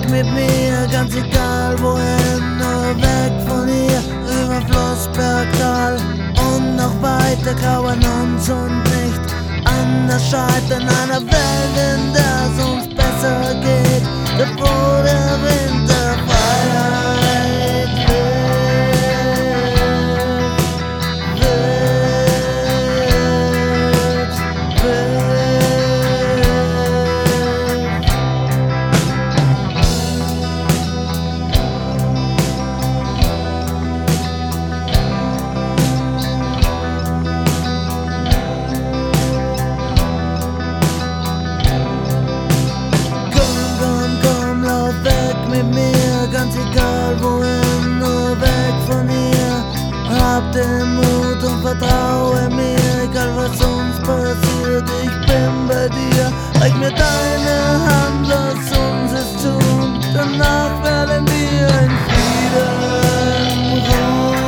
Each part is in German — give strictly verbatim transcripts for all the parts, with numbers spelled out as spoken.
mit mir, ganz egal wohin, nur weg von hier, über Fluss, Bergtal und noch weiter kauern uns und nicht anders scheitern. In einer Welt, in der es uns besser geht, bevor der Winter Freiheit wird, wird, wird. Mit mir, ganz egal wohin, nur weg von hier. Hab den Mut und vertraue mir, egal was uns passiert, ich bin bei dir. Reich mir deine Hand, lass uns es tun, danach werden wir in Frieden ruhen.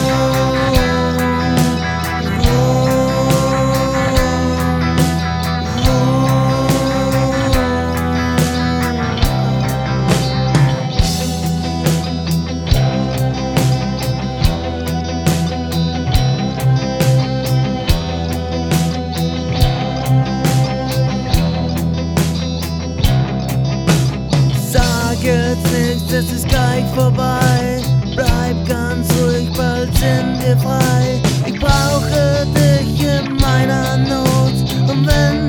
Jetzt nichts, es ist gleich vorbei. Bleib ganz ruhig, bald sind wir frei. Ich brauche dich in meiner Not und wenn